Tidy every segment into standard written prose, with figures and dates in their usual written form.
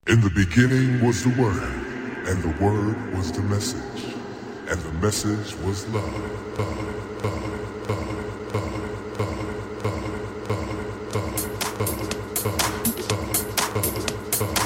In the beginning was the Word, and the Word was the message, and the message was love, love, love, love, love, love, love, love, love, love, love, love, love.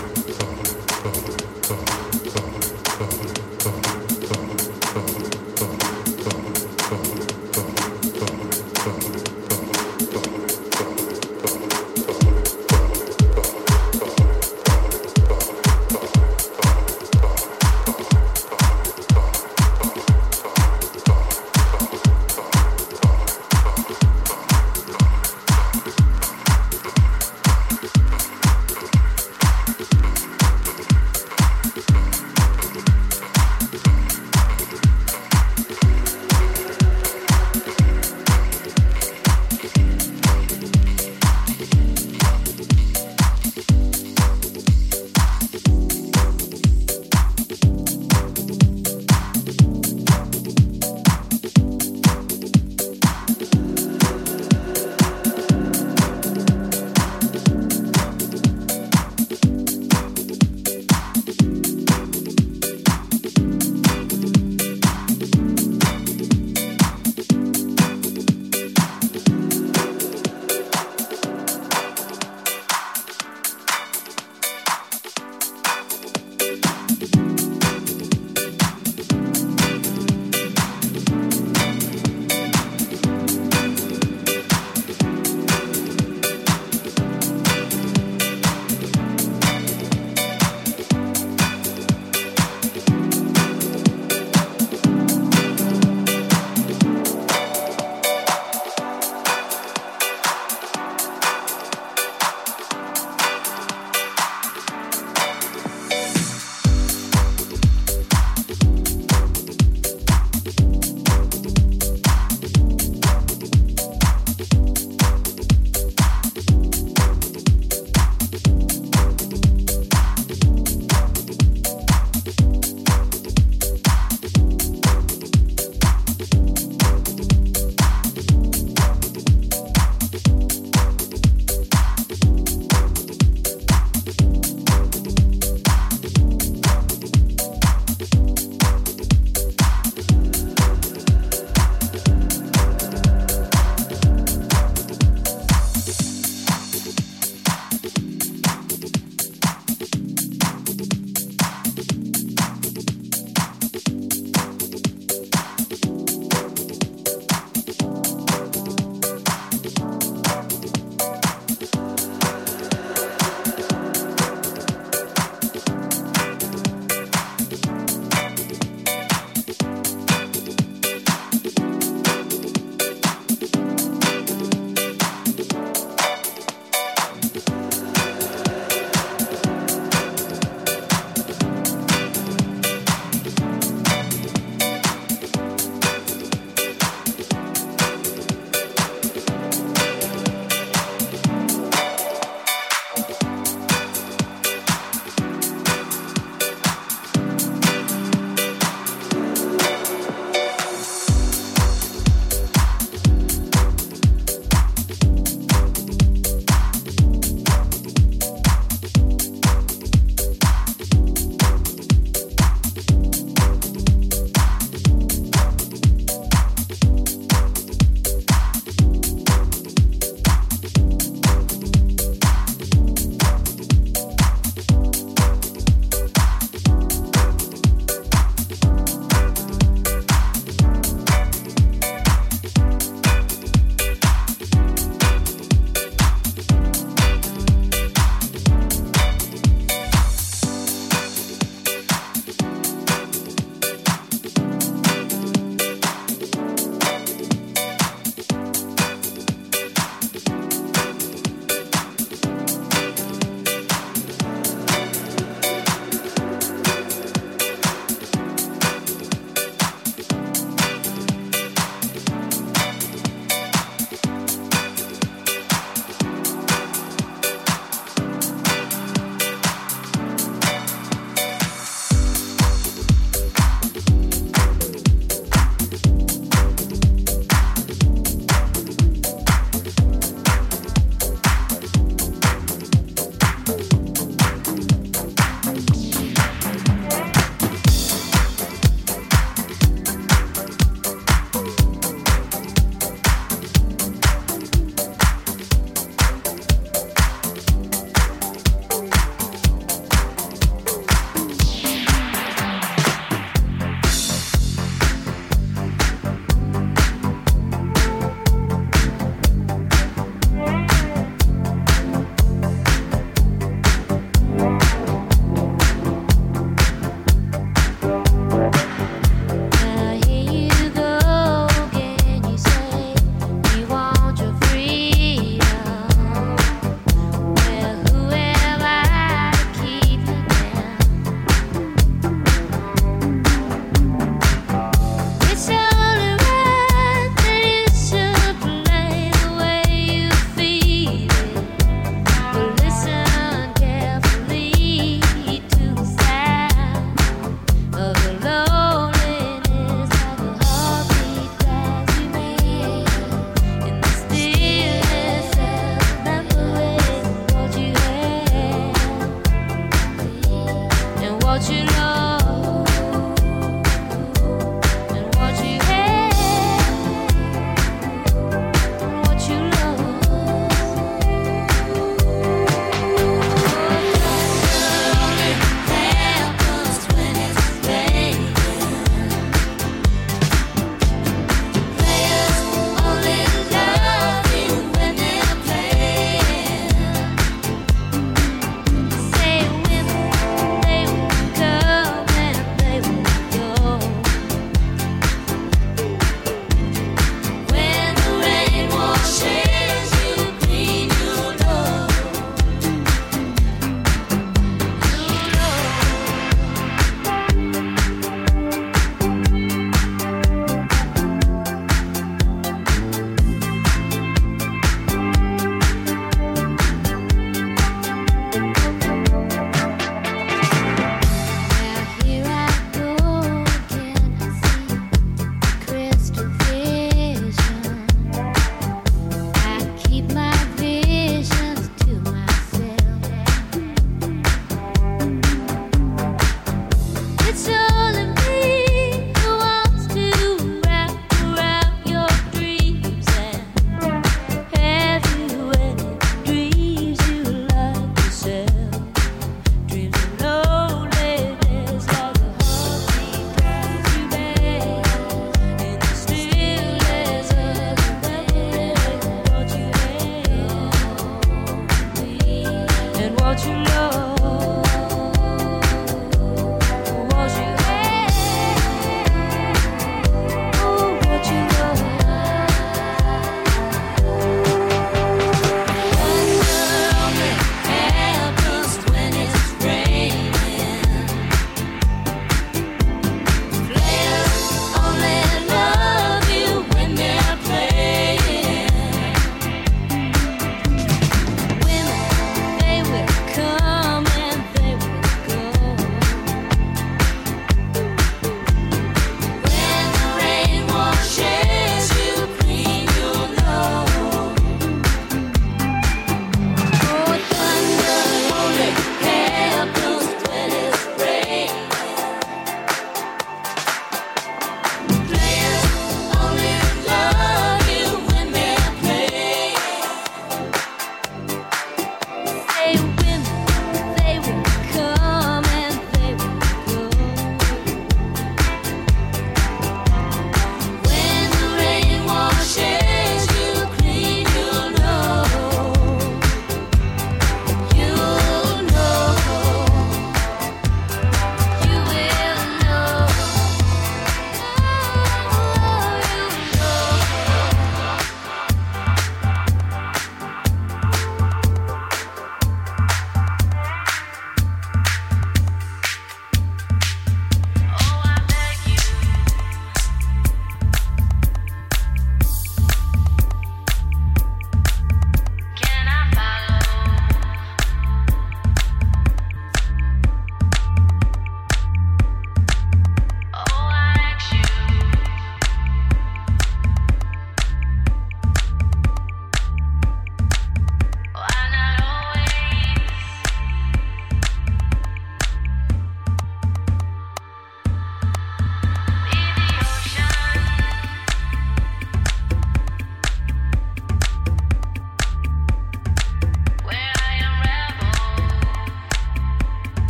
Say when they woke up.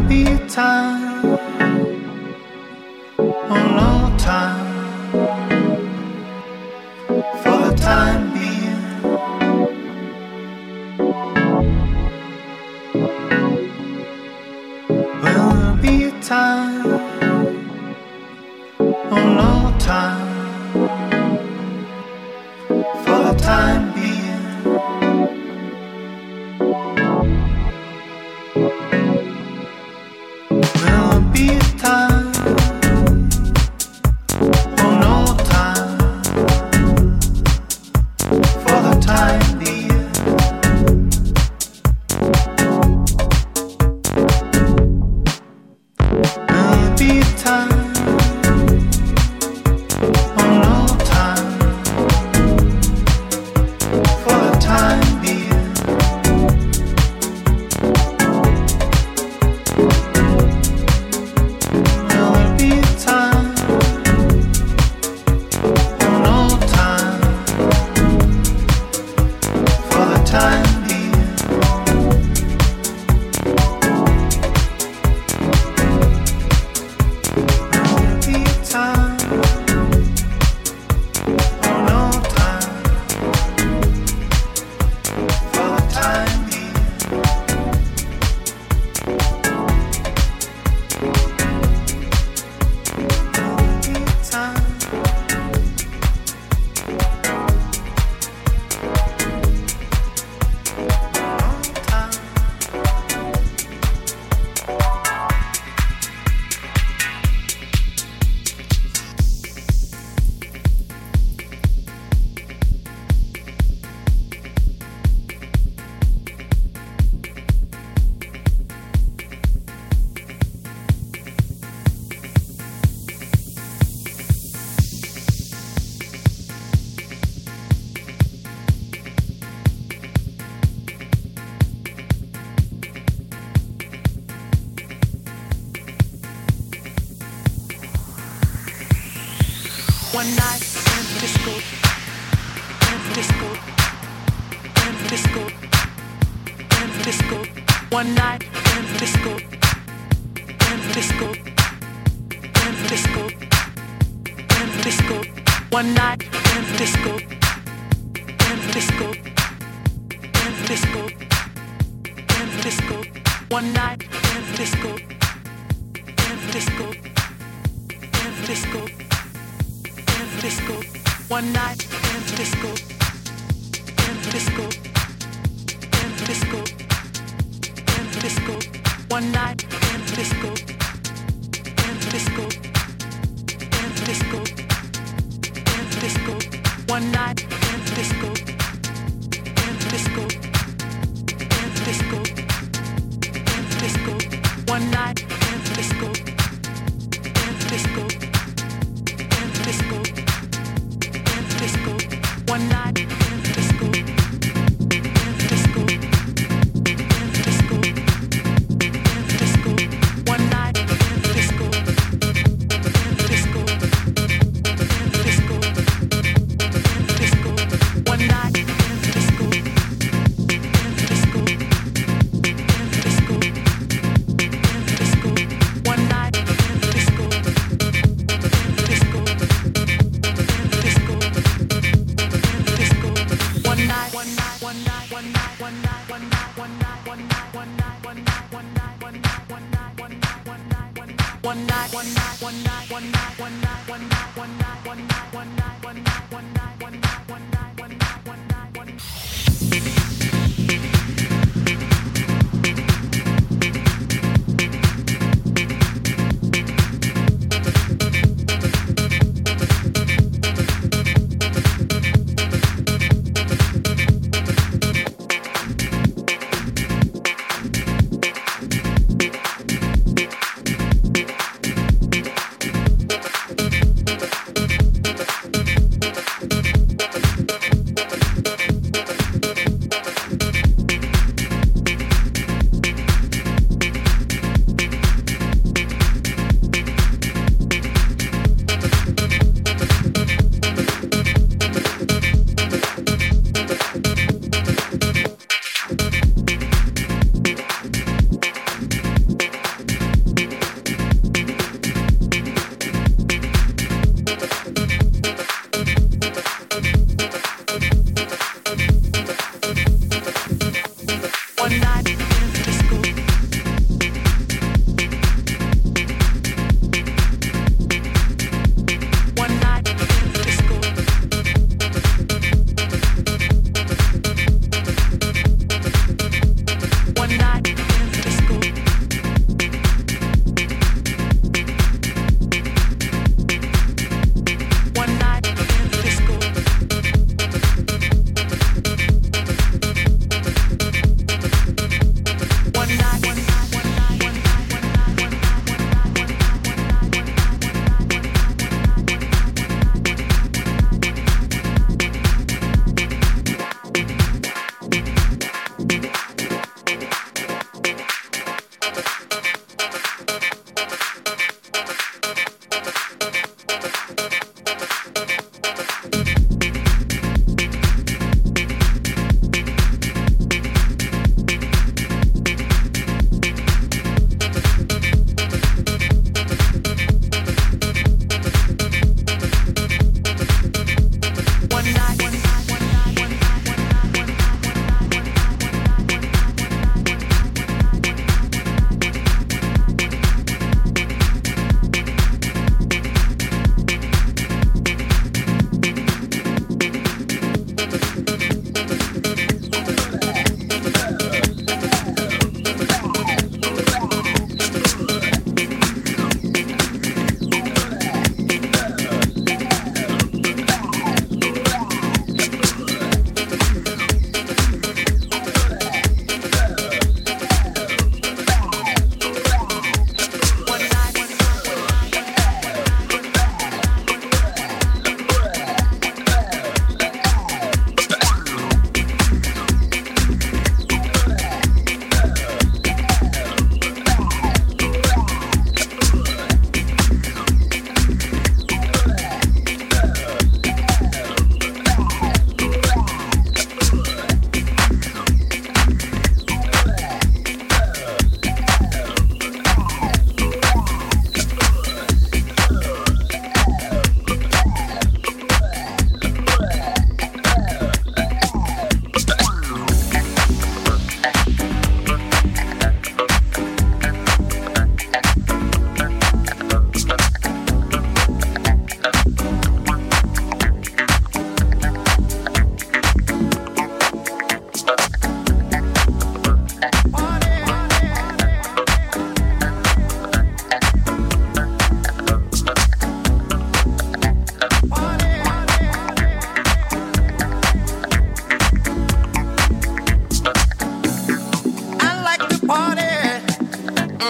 be a time, oh no time, for the time being. Will there be a time, oh no time, for the time being. Will there be a time, oh no time, for the time being. Will there be a time, oh no time, for the time being. Will there be a time, oh no time, for the time being. Will there be a time, oh no time, for the time being. Will there be a time, One night in the disco, in the disco, in the disco, in the disco. One night in the disco, in the disco, in the disco, in the disco. One night in the disco, in the disco, in the disco, in the disco. One night in the disco, in the disco, in the disco. Disco, one night in the disco, in the disco, in the disco, in the disco, one night in the disco, in the disco, in the disco, in the disco, one night in the disco, in the disco, in the disco, in the disco, one night in the disco, in the disco, in the disco. Disco, one night in the disco, in the disco, in the disco, in the disco, one night in the disco, in the disco, in the disco, in the disco, one night in the disco, in the disco, in the disco, in the disco, one night in the disco, in the disco, in the disco.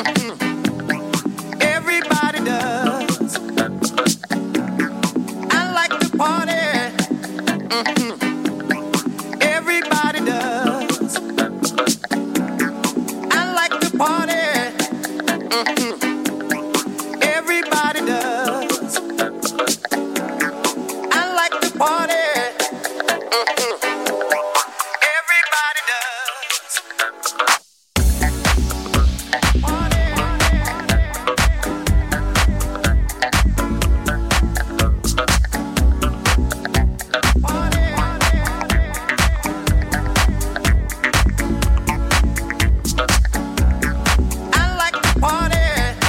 Everybody does. I like to party. Everybody does. I like to party. Everybody does. I like to party. Everybody does. I like to party.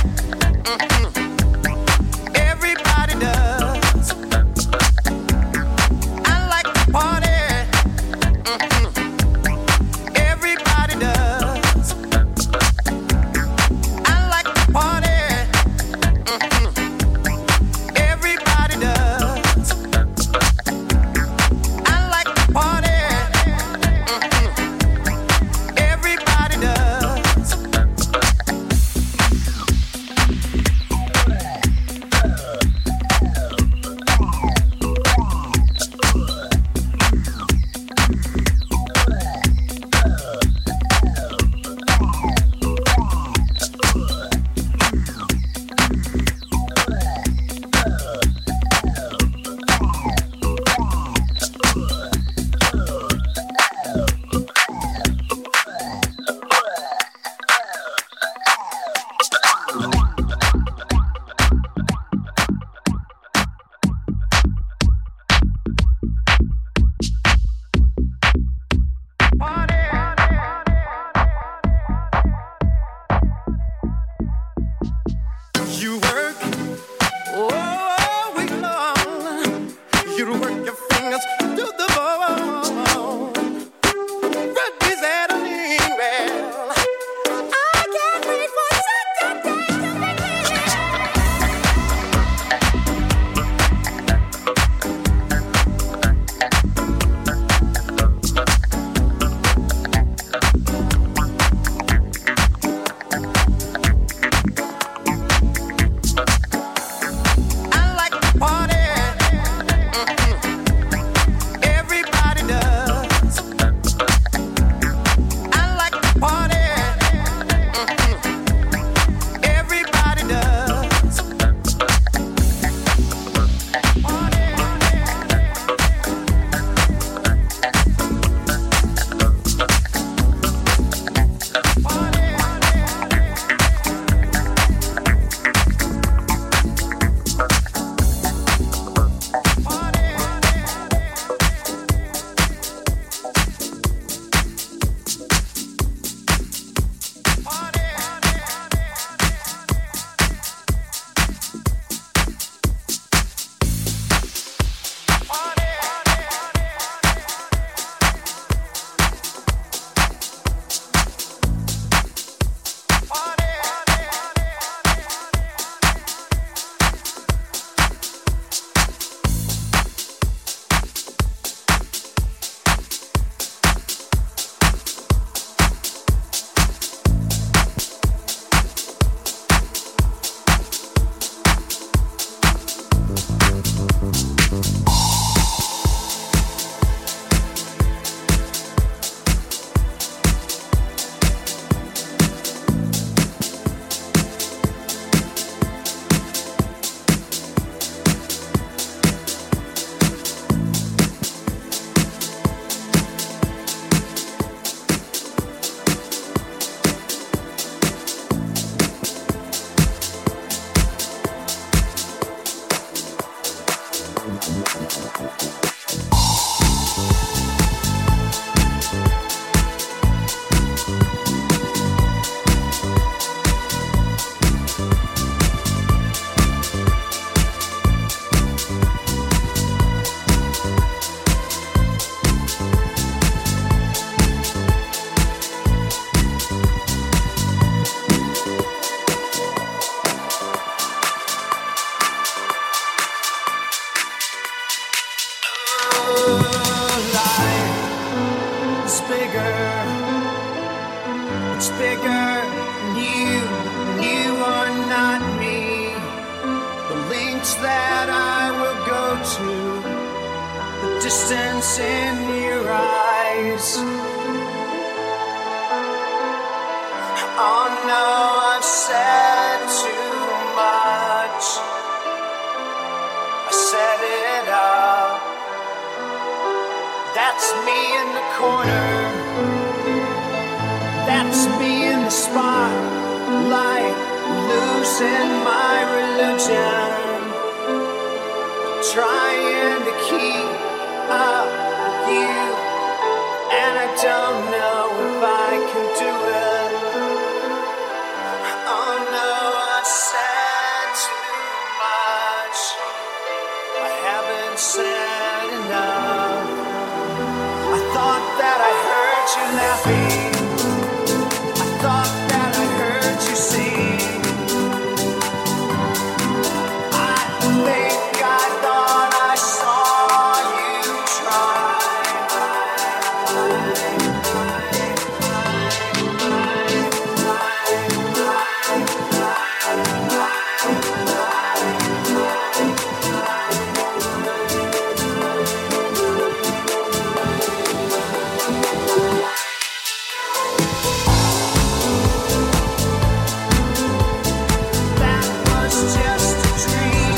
lengths that I will go to, the distance in your eyes. Oh no, I've said too much. I set it up. That's me in the corner. That's me in the spotlight, losing my religion, trying to keep up with you, and I don't know if I can do it. Oh no, I've said too much. I haven't said enough. I thought that I heard you laughing. I thought that I heard you sing. I think I thought I saw you try. That was just a dream.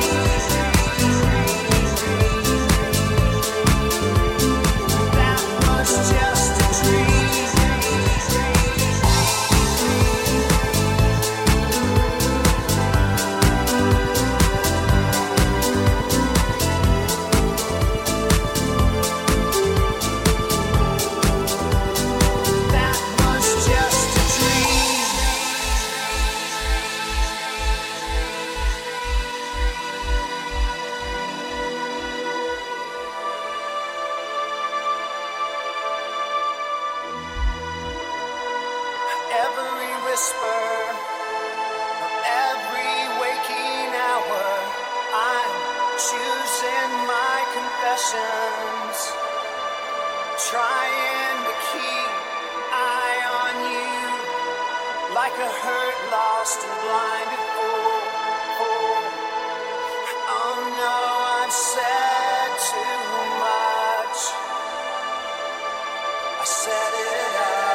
That was just a dream. That was just a dream. Every whisper of every waking hour, I'm choosing my confessions, trying to keep eye on you, like a hurt, lost, and blinded fool. Oh no, I've said too much. I set it up.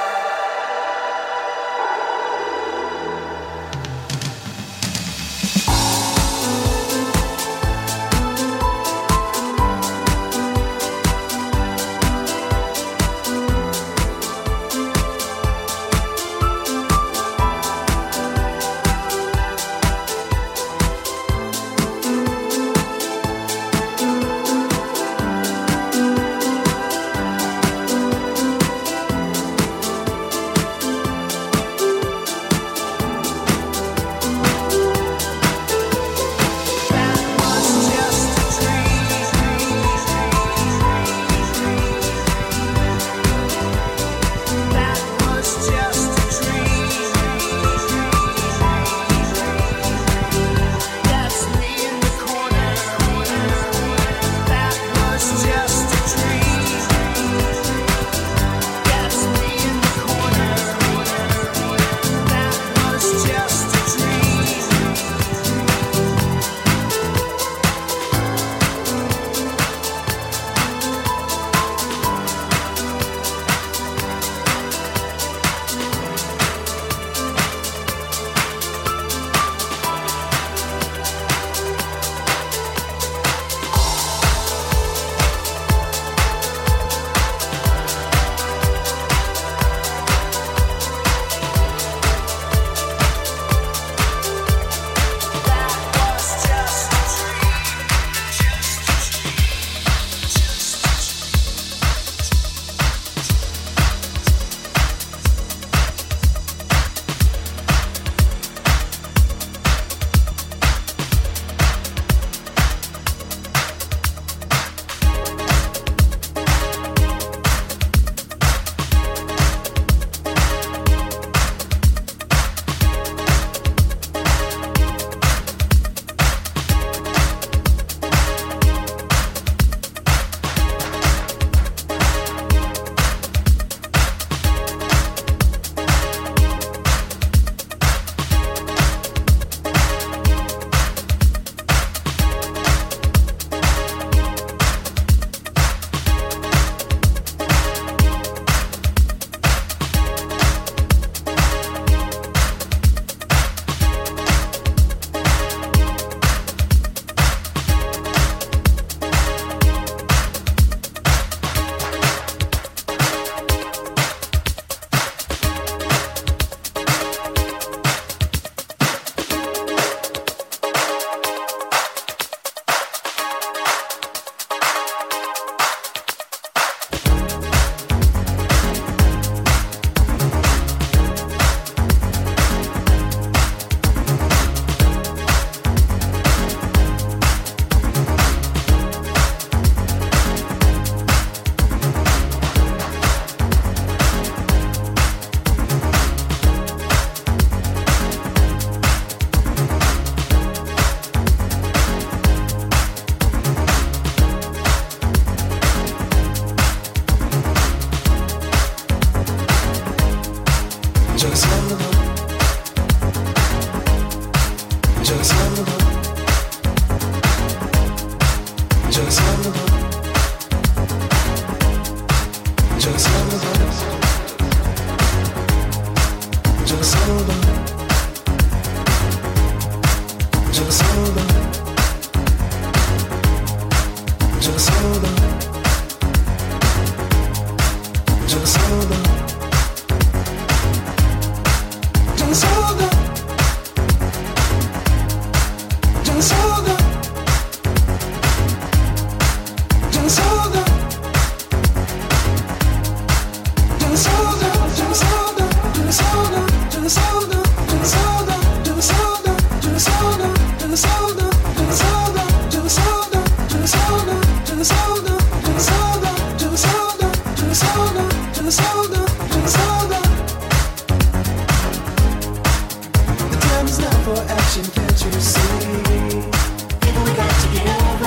for action, can't you see? People, we got together.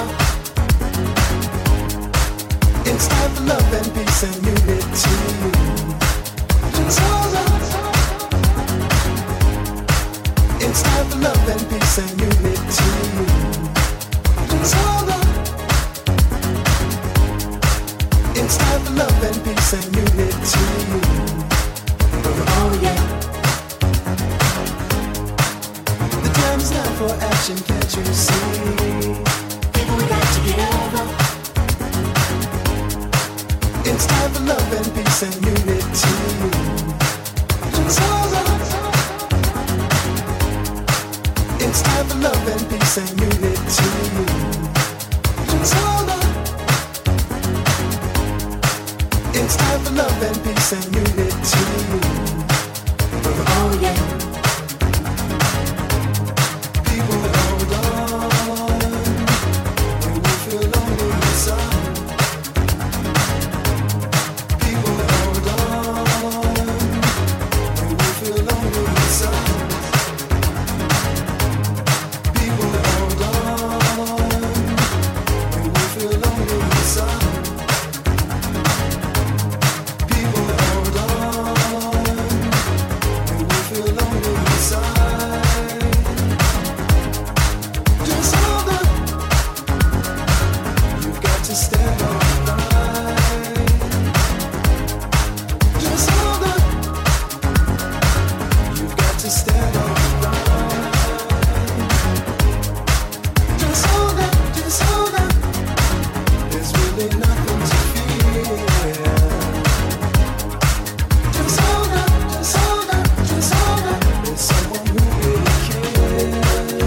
It's time for love and peace and unity. Just hold on. It's time for love and peace and unity. Just hold on. It's time for love and peace and unity. Oh yeah. The time is now for action, can't you see? People, we got together. It's time for love and peace and unity. Just hold on. It's time for love and peace and unity. Just hold on. It's time for love and peace and unity. Oh yeah. People, hold on. We will feel lonely inside. People, hold on. We will feel lonely inside. People, hold on. We will feel lonely inside. People, hold on. We will feel lonely inside. Just hold on. You've got to stand on right. Just hold on. You've got to stand on right. Just hold on. Just hold on. There's really nothing to fear. Just hold on. Just hold on. Just hold on. There's someone who really cares.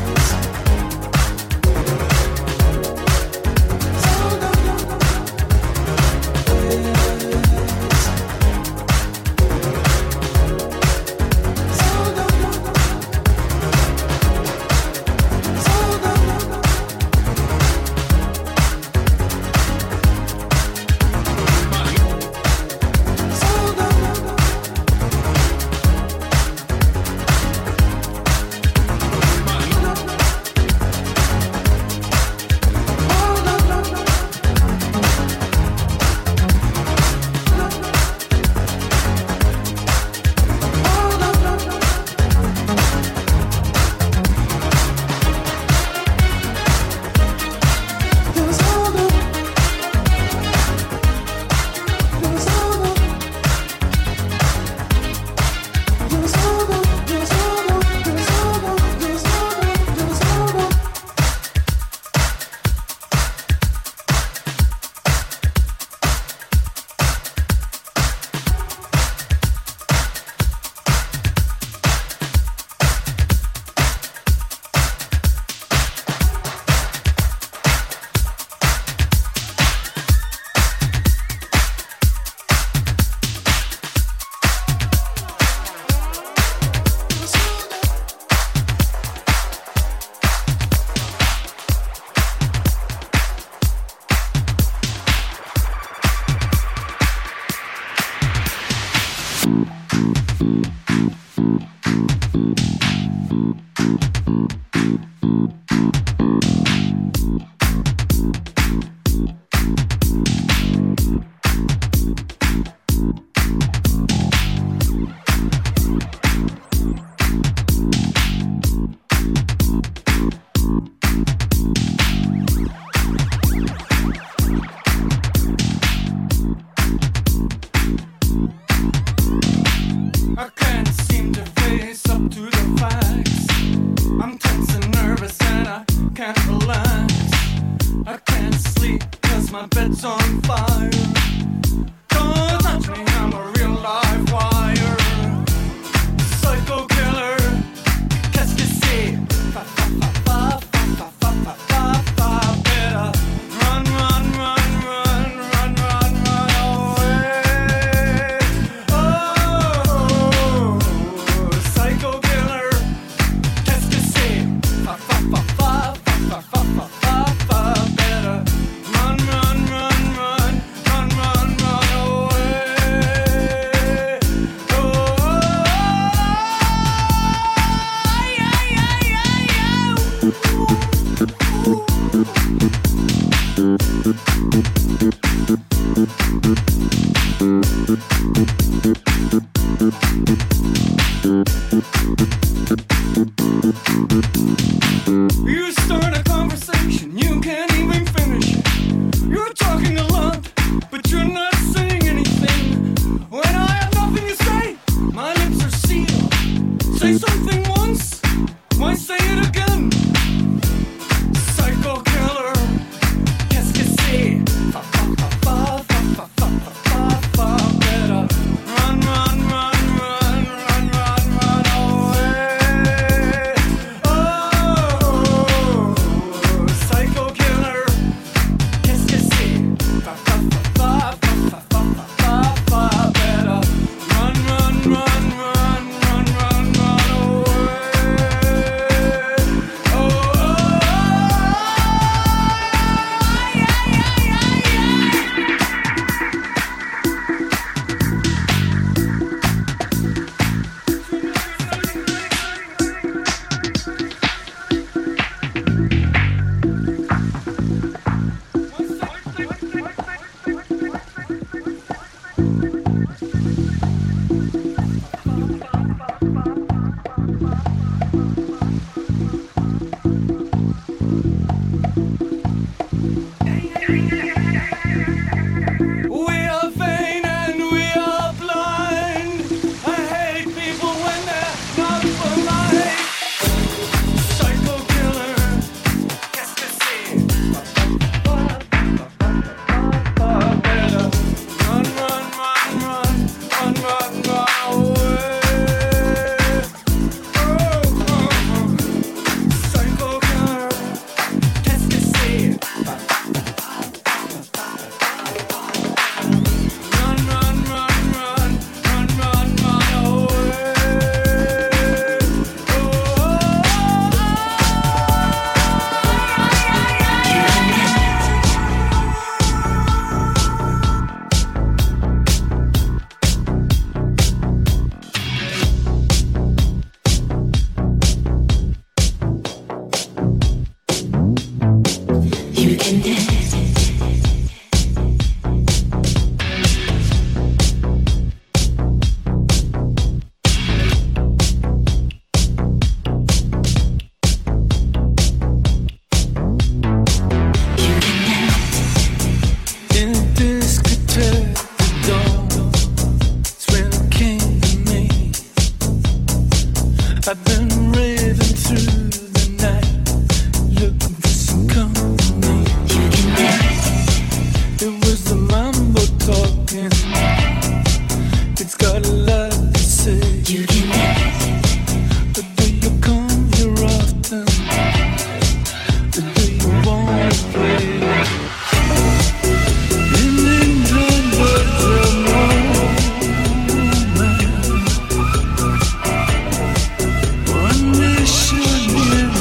Hold on. I can't seem to face up to the facts. I'm tense and nervous and I can't relax. I can't sleep 'cause my bed's on fire. Don't touch me, I'm a real live wire. Psycho killer, qu'est-ce que c'est? Fa fa fa fa fa fa fa fa fa. Better run, run, run, run, run, run, run away. Oh, psycho killer, qu'est-ce que c'est? Fa fa fa fa fa fa fa fa fa. Better run, run, run, run, run, run. You start a conversation, you can't even finish it. You're talking a lot, but you're not saying anything. When I have nothing to say, my lips are sealed. Say something once, why say it again? Psycho killer, qu'est-ce que c'est? Fa fa fa fa fa fa fa fa fa. Better run, run, run, run, run, run, run away. Oh, psycho killer, qu'est-ce que c'est? Fa fa fa fa fa fa fa fa fa. Better run, run, run, run, run, run, run away. Oh, oh, we are vain and we are blind. I hate people when they're not polite. Psycho killer, qu'est-ce que c'est? Better run, run, run, run, run, run, run away. Oh, oh, oh. Psycho killer, qu'est-ce que c'est? Run, run, run, run, run, run, run away. Oh, You can dance. in a discotheque, the dawn's when it came to me. I've been raving through the night, looking for some company. You can dance. It was the mambo talking. It's got a lot to say. You can dance. But do you come here often? Or do you wanna play? In England, but the moment. One nation in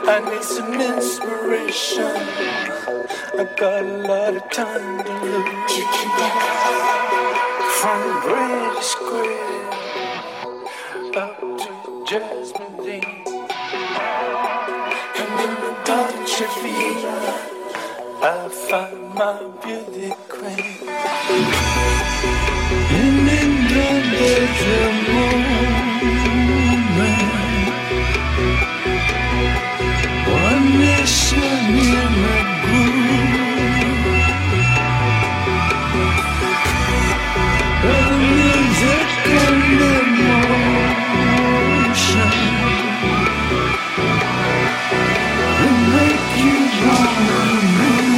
I need some inspiration. I got a lot of time to lose. From British Square up to Jasmine Lane, and in the Dolce Vita I find my beauty queen. And in the moment, one nation in a groove. The music and the emotion will make you wanna move.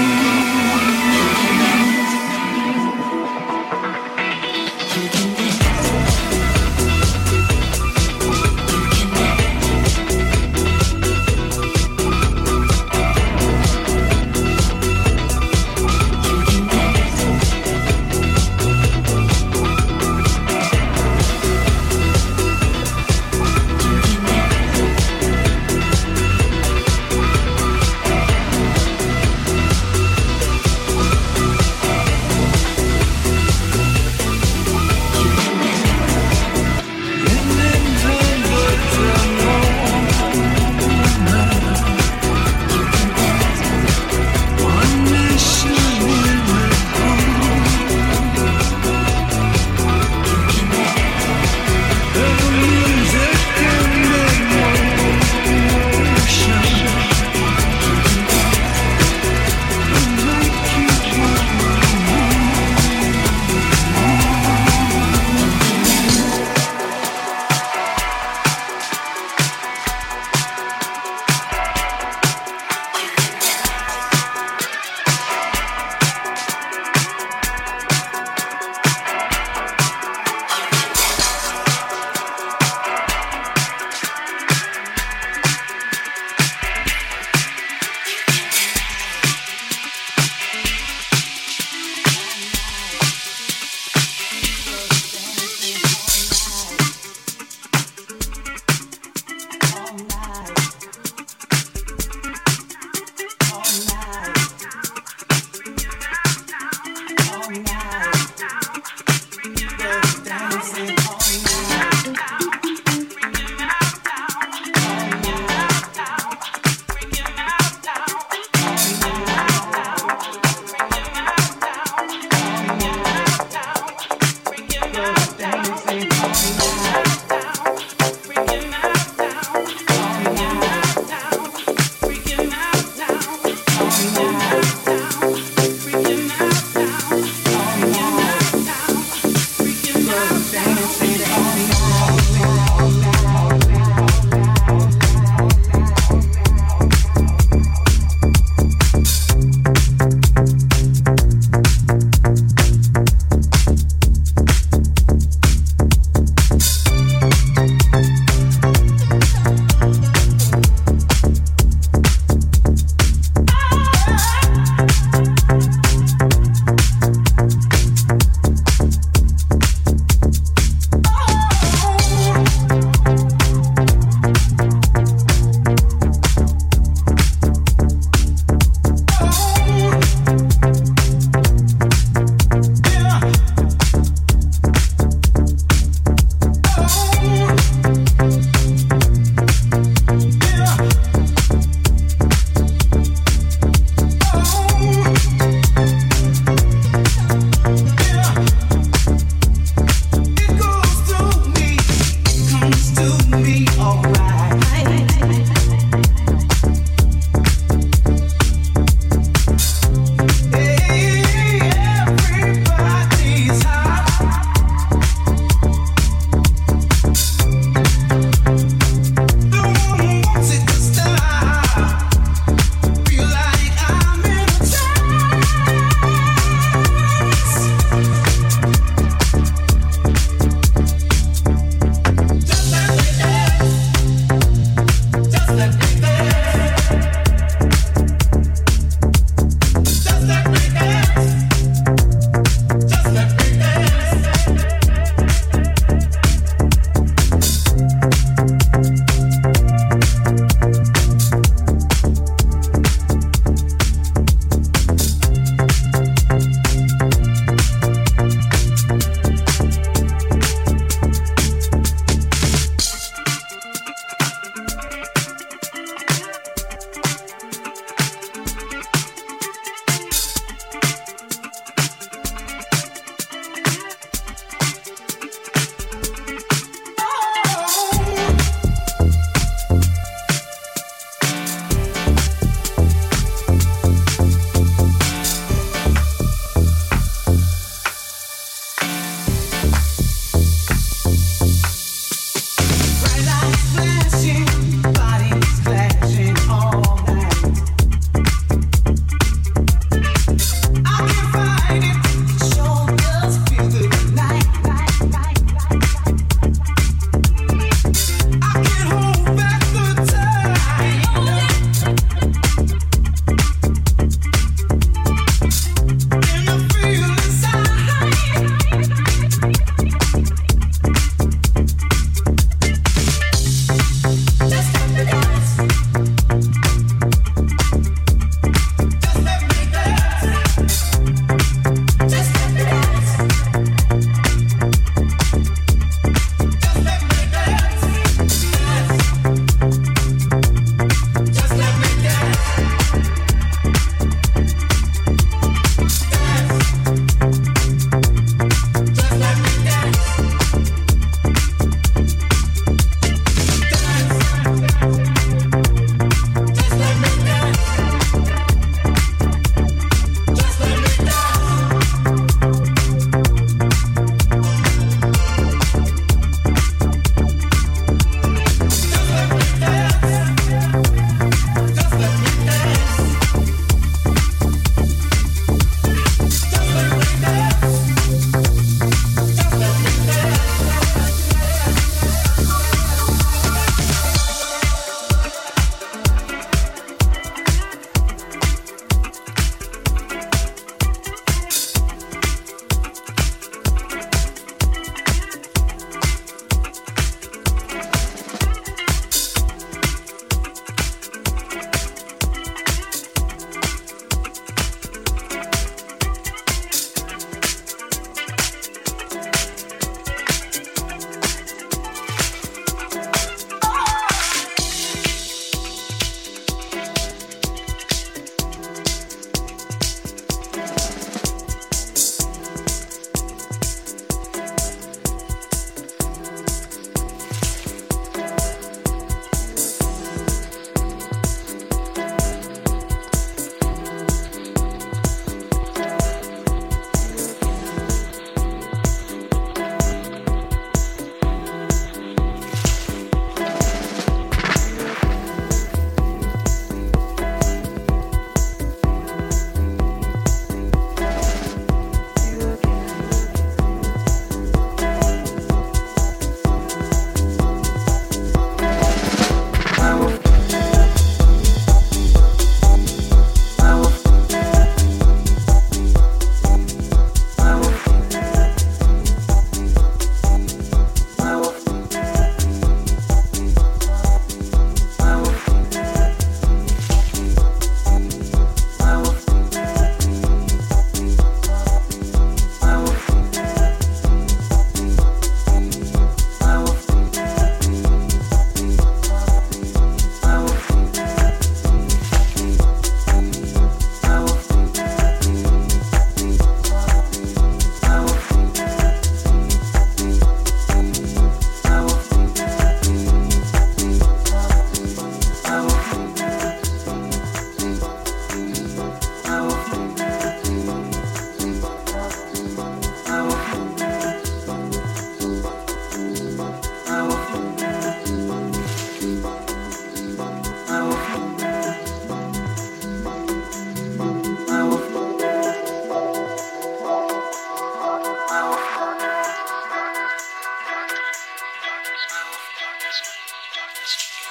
You can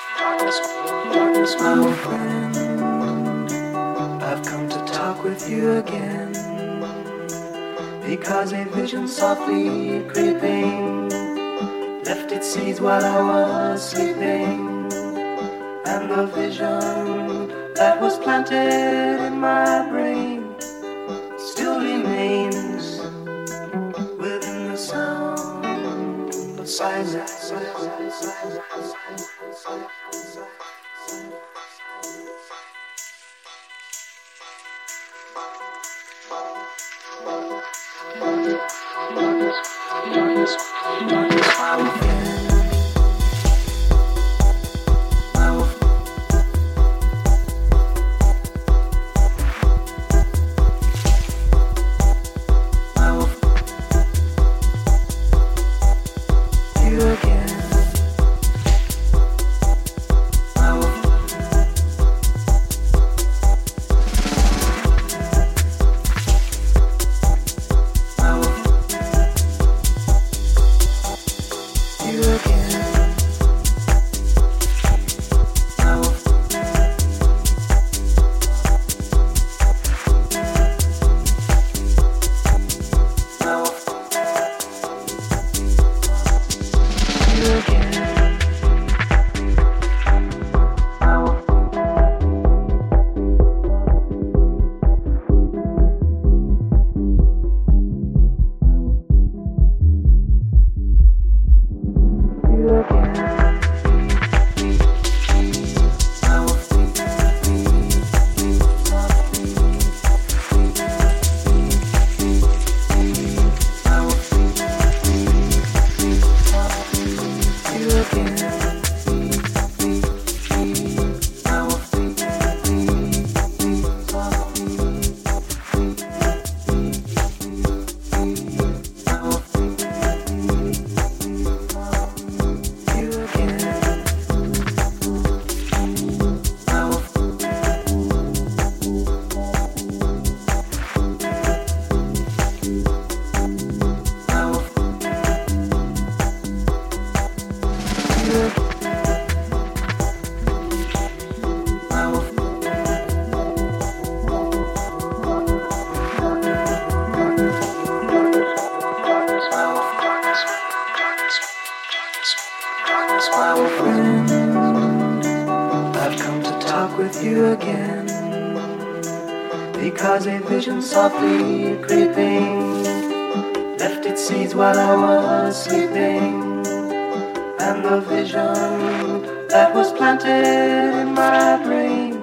Darkness, my old friend, I've come to talk with you again, because a vision softly creeping left its seeds while I was sleeping, and the vision that was planted in my brain still remains within the sound of silence. Because a vision softly creeping left its seeds while I was sleeping, and the vision that was planted in my brain